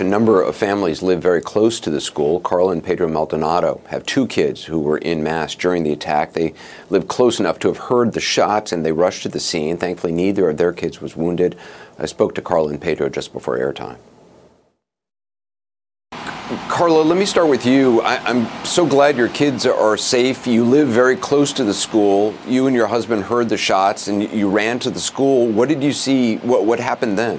A number of families live very close to the school. Carla and Pedro Maldonado have two kids who were in Mass during the attack. They lived close enough to have heard the shots, and they rushed to the scene. Thankfully, neither of their kids was wounded. I spoke to Carla and Pedro just before airtime. Carla, let me start with you. I'm so glad your kids are safe. You live very close to the school. You and your husband heard the shots, and you ran to the school. What did you see? What happened then?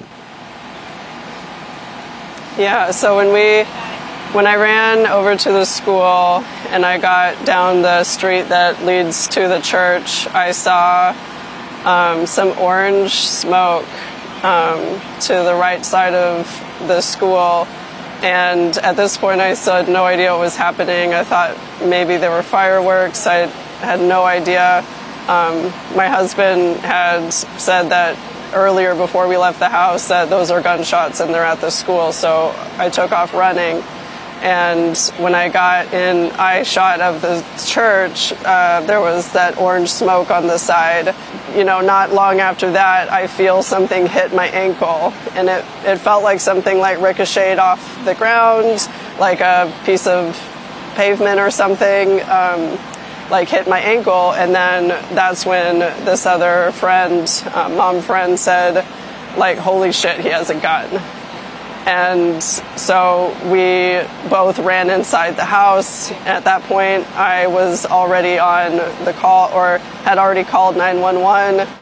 Yeah, so when I ran over to the school and I got down the street that leads to the church, I saw some orange smoke to the right side of the school. And at this point, I still had no idea what was happening. I thought maybe there were fireworks. I had no idea. My husband had said that earlier before we left the house that those are gunshots and they're at the school. So I took off running. And when I got in eye shot of the church, there was that orange smoke on the side. You know, not long after that, I feel something hit my ankle. And it felt like something like ricocheted off the ground, like a piece of pavement or something, like hit my ankle. And then that's when this other friend, mom friend, said, like, holy shit, he has a gun. And so we both ran inside the house. At that point, I was already on the call, or had already called 911.